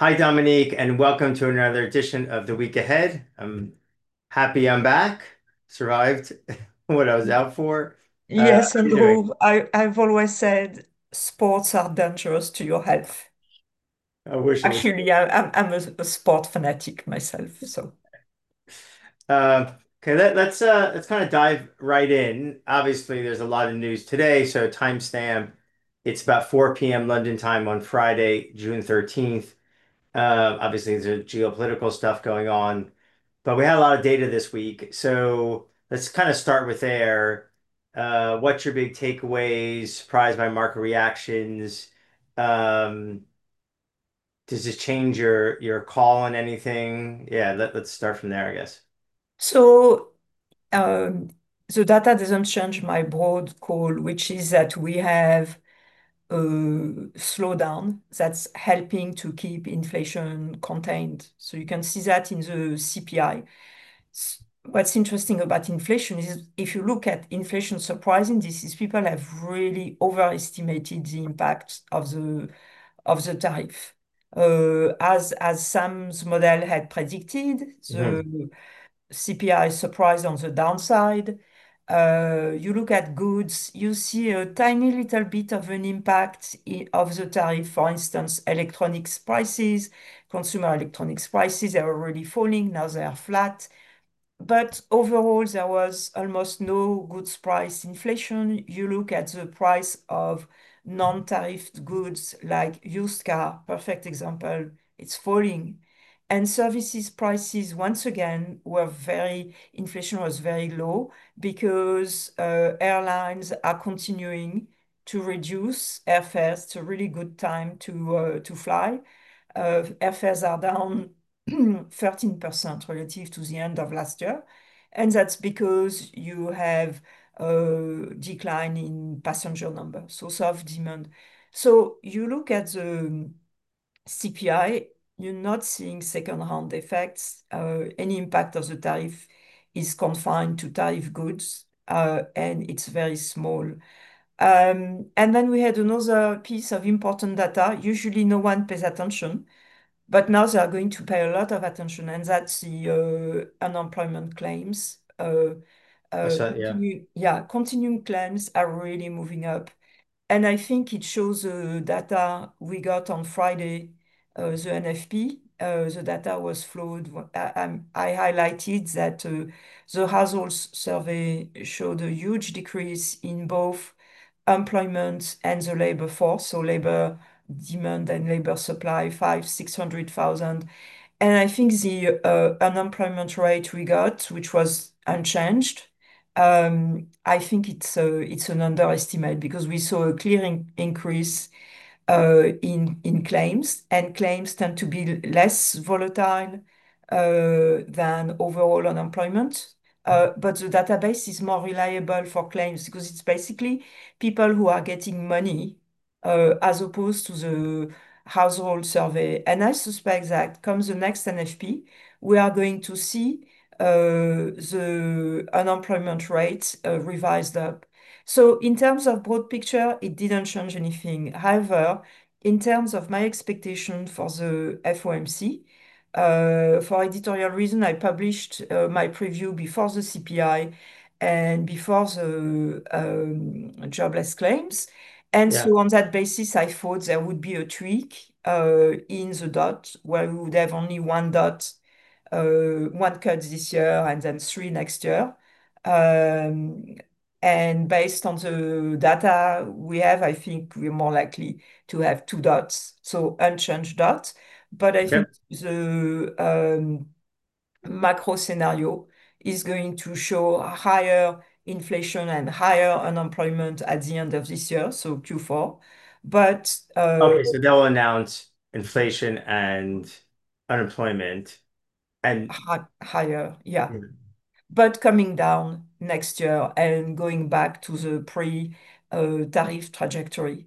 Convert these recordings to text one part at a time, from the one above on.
Hi, Dominique, and welcome to another edition of The Week Ahead. I'm happy I'm back. Survived what I was out for. How Yes, are you doing? Andrew, I've always said sports are dangerous to your health. I wish it was. Actually, I'm a sport fanatic myself. So, Okay, let's kind of dive right in. Obviously, there's a lot of news today, so timestamp. It's about 4 p.m. London time on Friday, June 13th. Obviously, there's geopolitical stuff going on, but we had a lot of data this week. So let's kind of start with there. What's your big takeaways? Surprised by market reactions? Um, does this change your call on anything? Yeah, let's start from there, I guess. so um, the data doesn't change my broad call, which is that we have a slowdown that's helping to keep inflation contained. So you can see that in the CPI. What's interesting about inflation is if you look at inflation surprising, this is people have really overestimated the impact of the tariff. As Sam's model had predicted, Mhm. the CPI surprised on the downside. You look at goods, you see a tiny little bit of an impact of the tariff. For instance, electronics prices, consumer electronics prices are already falling, now they are flat. But overall, there was almost no goods price inflation. You look at the price of non-tariffed goods like used car, perfect example, it's falling. And services prices, once again, inflation was very low because airlines are continuing to reduce airfares. It's a really good time to fly. Airfares are down 13% relative to the end of last year. And that's because you have a decline in passenger number, so soft demand. So you look at the CPI, you're not seeing second-hand effects. Any impact of the tariff is confined to tariff goods, and it's very small. And then we had another piece of important data. Usually no one pays attention, but now they are going to pay a lot of attention, and that's the unemployment claims. I saw, yeah, Continuing claims are really moving up. And I think it shows the data we got on Friday, the NFP. The data was flowed. I highlighted that the households survey showed a huge decrease in both employment and the labor force, so labor demand and labor supply, 600,000. And I think the unemployment rate we got, which was unchanged, I think it's an underestimate because we saw a clear increase in claims, and claims tend to be less volatile than overall unemployment. But the database is more reliable for claims because it's basically people who are getting money as opposed to the household survey. And I suspect that comes the next NFP, we are going to see the unemployment rate revised up. So in terms of broad picture, it didn't change anything. However, in terms of my expectation for the FOMC, for editorial reason, I published my preview before the CPI and before the jobless claims. And yeah. so on that basis, I thought there would be a tweak in the dot where we would have only one dot, one cut this year and then three next year. Um, and based on the data we have, I think we're more likely to have two dots, so unchanged dots. But I think Yep. the macro scenario is going to show higher inflation and higher unemployment at the end of this year, so Q4. But Okay, so they'll announce inflation and unemployment and higher, yeah. yeah. But coming down next year and going back to the pre-tariff trajectory.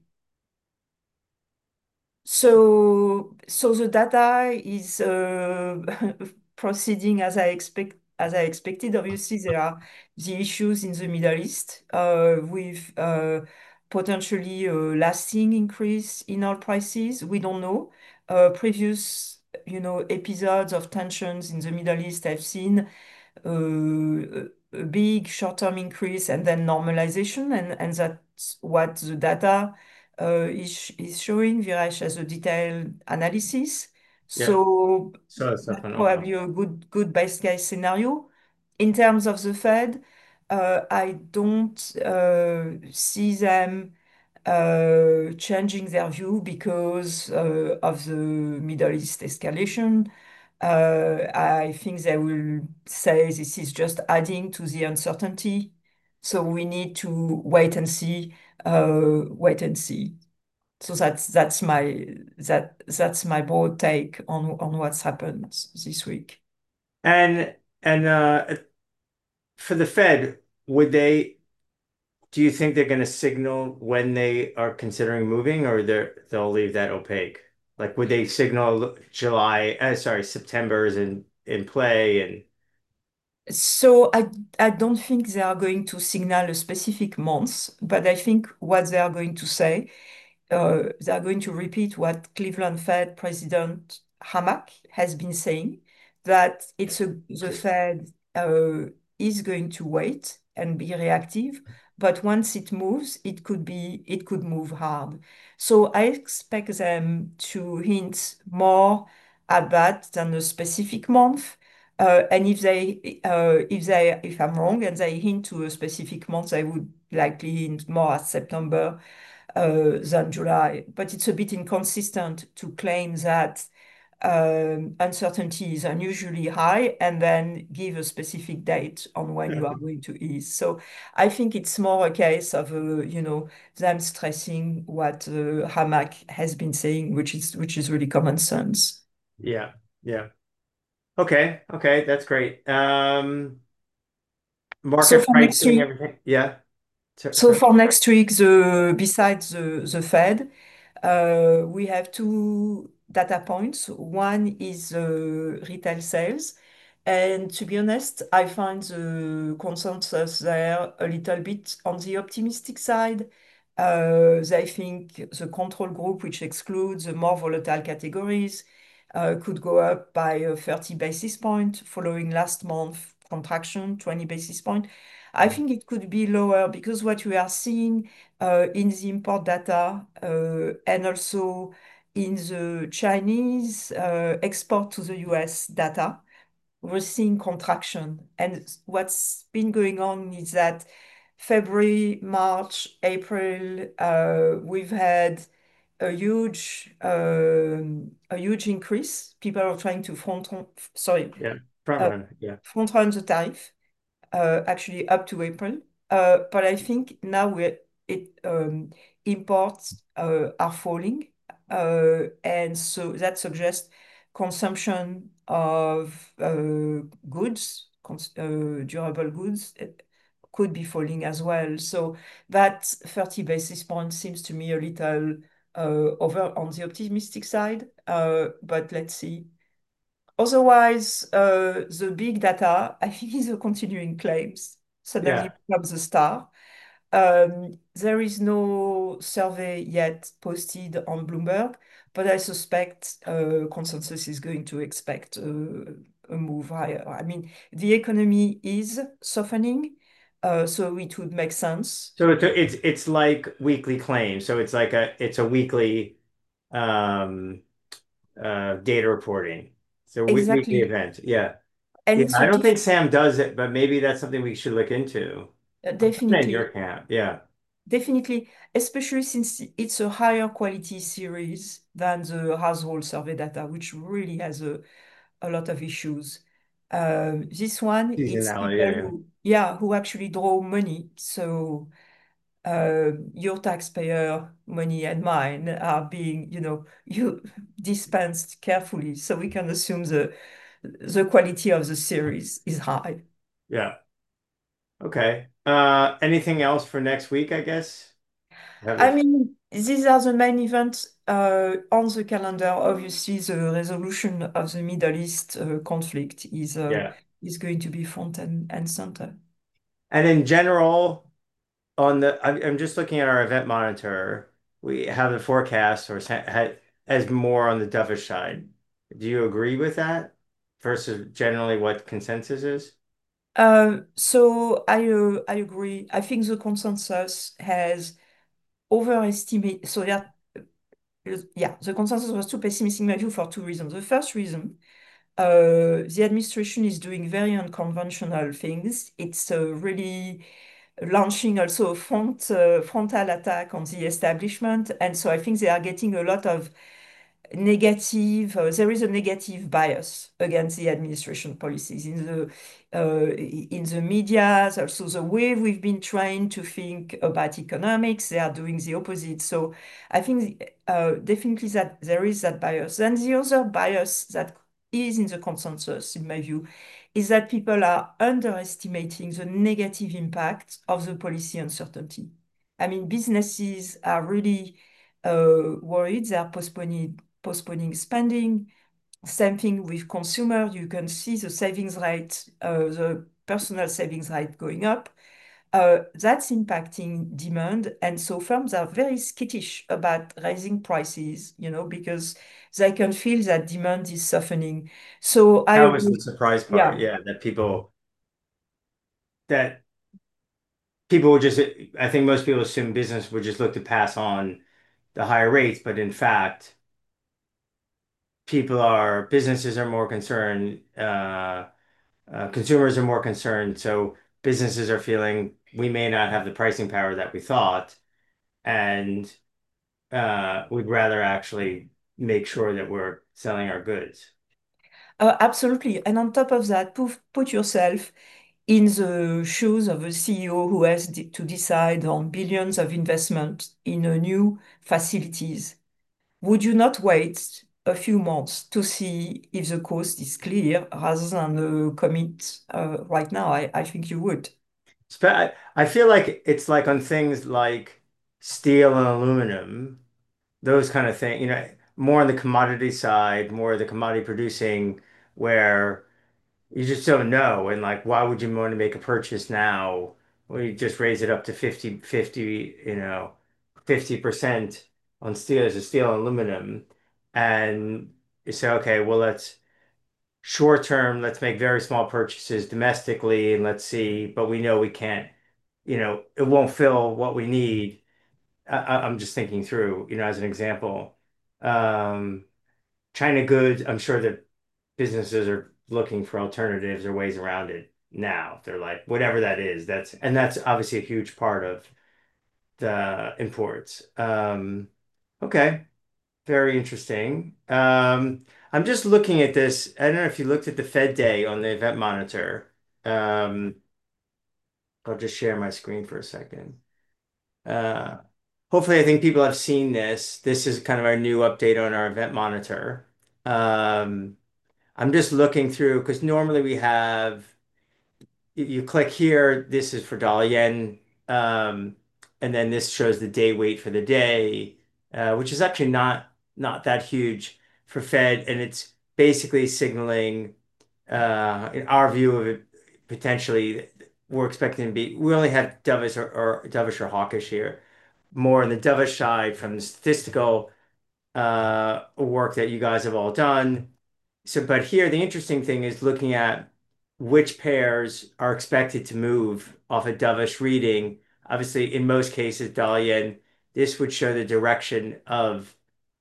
So the data is proceeding as I expected. Obviously, there are the issues in the Middle East with potentially a lasting increase in oil prices. We don't know. Previous, episodes of tensions in the Middle East have seen a big short-term increase and then normalization, and that's what the data is showing. Viraj has a detailed analysis, Yeah. so So that stuff that's went off. probably a good best case scenario. In terms of the Fed, I don't see them changing their view because of the Middle East escalation. I think they will say this is just adding to the uncertainty. So we need to wait and see. So that's my broad take on what's happened this week. And for the Fed, would they, do you think they're going to signal when they are considering moving, or they'll leave that opaque? Like, would they signal September is in play and So I don't think they are going to signal a specific month, but I think what they are going to say, they are going to repeat what Cleveland Fed President Hammack has been saying, that the Fed is going to wait and be reactive, but once it moves, it could move hard. So I expect them to hint more at that than a specific month. And if I'm wrong and they hint to a specific month, I would likely hint more at September than July. But it's a bit inconsistent to claim that uncertainty is unusually high and then give a specific date on when you are going to ease. So I think it's more a case of them stressing what Hamak has been saying, which is really common sense. yeah, yeah. Okay, okay, that's great. So Market for next pricing, week, everything. Yeah. so Sorry. for next week, besides the Fed, we have two data points. One is retail sales. And to be honest, I find the consensus there a little bit on the optimistic side. They think the control group, which excludes the more volatile categories, could go up by 30 basis point following last month contraction, 20 basis point. I think it could be lower because what we are seeing in the import data and also in the Chinese export to the US data, we're seeing contraction. And what's been going on is that February, March, April, we've had a huge increase. People are trying to Yeah. Front uh, run. Yeah. front run the tariff actually up to April. But I think now imports are falling, and so that suggests consumption of durable goods, could be falling as well. So that 30 basis points seems to me a little over on the optimistic side, but let's see. Otherwise, the big data, I think, is a continuing claims suddenly Yeah. becomes a star. There is no survey yet posted on Bloomberg, but I suspect consensus is going to expect a move higher. I mean, the economy is softening, so it would make sense. So it's like weekly claims. So it's a weekly um data reporting. So weekly Exactly. event. Yeah. And Yeah. it's I a don't think Sam does it, but maybe that's something we should look into. I'm in your definitely. camp. Yeah. Definitely, especially since it's a higher quality series than the household survey data, which really has a lot of issues. This one, it's Seasonality. people Yeah. Yeah. who actually draw money. So your taxpayer money and mine are being, you dispensed carefully. So we can assume the quality of the series is high. Yeah. Okay. Anything else for next week, I guess? Have I this. mean, these are the main events on the calendar. Obviously, the resolution of the Middle East conflict Yeah. is going to be front and center. And in general, I'm just looking at our event monitor. We have the forecast or had. as more on the dovish side. Do you agree with that versus generally what consensus is? So I agree. I think the consensus has overestimated. So yeah, the consensus was too pessimistic in my view for two reasons. The first reason, the administration is doing very unconventional things. It's really launching also a frontal attack on the establishment, and so I think they are getting a lot of there is a negative bias against the administration policies in the media. Also, the way we've been trained to think about economics, they are doing the opposite. So I think definitely that there is that bias. Then the other bias that is in the consensus, in my view, is that people are underestimating the negative impact of the policy uncertainty. I mean, businesses are really worried. They are postponing spending. Same thing with consumer. You can see the savings rate, the personal savings rate going up. That's impacting demand. And so firms are very skittish about raising prices, because they can feel that demand is softening. So I That was agree. the surprise part. Yeah. Yeah, that people would just, I think most people assume business would just look to pass on the higher rates, but in fact, businesses are more concerned, consumers are more concerned. So businesses are feeling we may not have the pricing power that we thought, and we'd rather actually make sure that we're selling our goods. Absolutely. And on top of that, put yourself in the shoes of a CEO who has to decide on billions of investment in a new facilities. Would you not wait a few months to see if the coast is clear rather than commit right now? I think you would. I feel like it's like on things like steel and aluminum, those kind of things, more on the commodity side, more the commodity producing, where you just don't know. And like, why would you want to make a purchase now? Well, you just raise it up to 50% on steel as a steel and aluminum. And you say, okay, well, let's short term, let's make very small purchases domestically and let's see, but we know we can't, it won't fill what we need. I'm just thinking through, as an example. Um, China goods, I'm sure that businesses are looking for alternatives or ways around it now. They're like, whatever that is, that's obviously a huge part of the imports. Okay, very interesting. I'm just looking at this. I don't know if you looked at the Fed day on the event monitor. Um, I'll just share my screen for a second. Uh, Hopefully, I think people have seen this. This is kind of our new update on our event monitor. Um, I'm just looking through because normally we have you click here. This is for dollar yen, and then this shows the day weight for the day, which is actually not that huge for Fed, and it's basically signaling in our view of it potentially we're expecting to be. We only have dovish or hawkish here, more on the dovish side from the statistical work that you guys have all done. So, but here the interesting thing is looking at which pairs are expected to move off a dovish reading. Obviously, in most cases, Dalian, this would show the direction of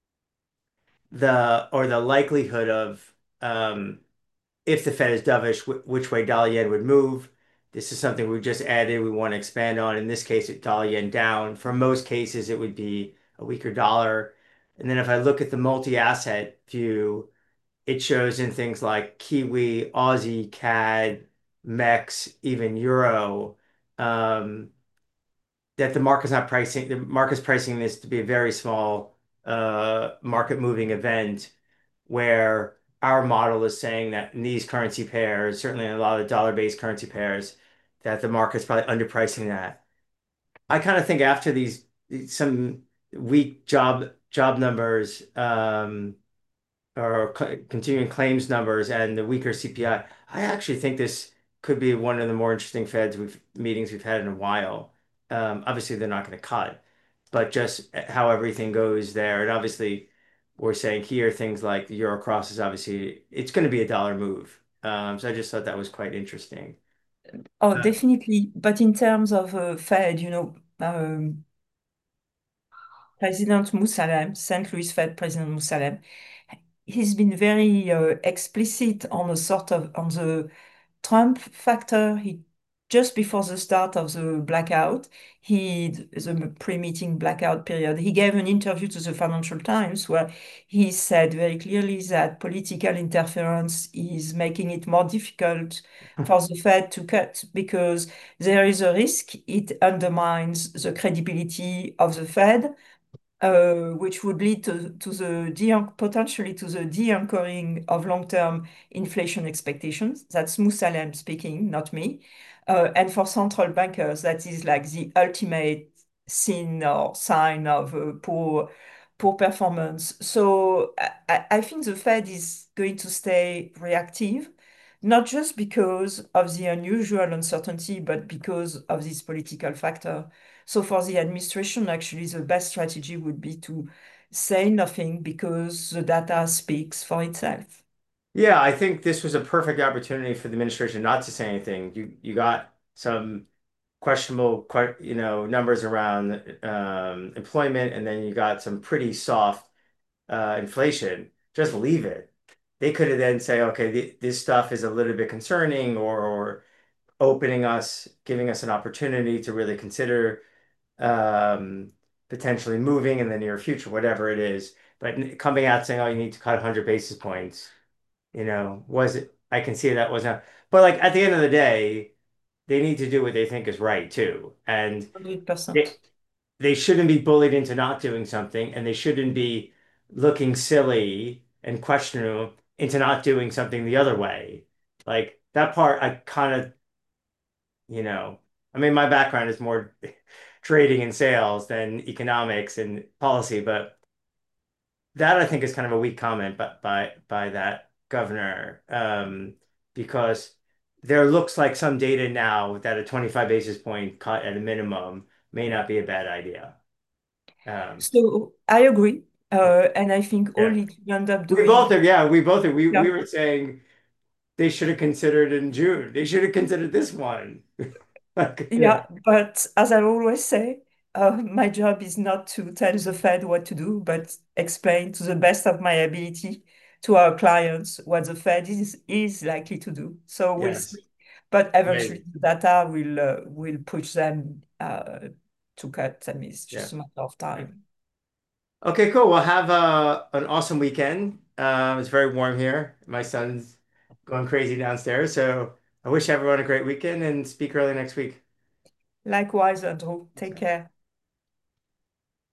the likelihood of if the Fed is dovish, which way dollar yen would move. This is something we just added. We want to expand on. In this case, it dollar yen down. For most cases, it would be a weaker dollar. And then if I look at the multi-asset view, it shows in things like Kiwi, Aussie, CAD, MEX, even Euro, um, that the market's pricing this to be a very small market moving event where our model is saying that in these currency pairs, certainly in a lot of dollar-based currency pairs, that the market's probably underpricing that. I kind of think after some weak job numbers, or continuing claims numbers and the weaker CPI, I actually think this could be one of the more interesting meetings we've had in a while. Obviously, they're not going to cut, but just how everything goes there. And obviously, or saying here things like the euro cross is obviously it's going to be a dollar move. So I just thought that was quite interesting. Oh, Uh, definitely. But in terms of Fed, President Moussalem, St. Louis Fed President Moussalem, he's been very explicit on a sort of on the Trump factor. He just before the start of the blackout, the pre-meeting blackout period, he gave an interview to the Financial Times where he said very clearly that political interference is making it more difficult for the Fed to cut because there is a risk it undermines the credibility of the Fed, which would lead to the potentially to the de-anchoring of long-term inflation expectations. That's Moussalem speaking, not me. And for central bankers, that is like the ultimate sin or sign of poor performance. So I think the Fed is going to stay reactive, not just because of the unusual uncertainty, but because of this political factor. So for the administration, actually, the best strategy would be to say nothing because the data speaks for itself. yeah, I think this was a perfect opportunity for the administration not to say anything. You got some questionable, numbers around employment, and then you got some pretty soft inflation. Just leave it. They could have then say, okay, this stuff is a little bit concerning, or opening us, giving us an opportunity to really consider um, potentially moving in the near future, whatever it is. But coming out saying, oh, you need to cut 100 basis points, was it? I can see that wasn't. But like at the end of the day, they need to do what they think is right too, and 100%. they they shouldn't be bullied into not doing something, and they shouldn't be looking silly and questionable into not doing something the other way. Like that part, I kind of, you know, I mean, my background is more trading and sales than economics and policy, but that I think is kind of a weak comment by that governor, because there looks like some data now that a 25 basis point cut at a minimum may not be a bad idea. Um, So I agree. And I think all yeah, it will end up we both doing, are. Yeah, we both are. We yeah, were saying they should have considered in June. They should have considered this one. Like, yeah, but as I always say, my job is not to tell the Fed what to do, but explain to the best of my ability to our clients what the Fed is likely to do. So we'll yes, see. But eventually, amazing. the data will push them to cut. I mean, it's Yeah. just a matter of time. Okay, cool. Well, have an awesome weekend. It's very warm here. My son's going crazy downstairs, so I wish everyone a great weekend and speak early next week. Likewise, Andrew, take care.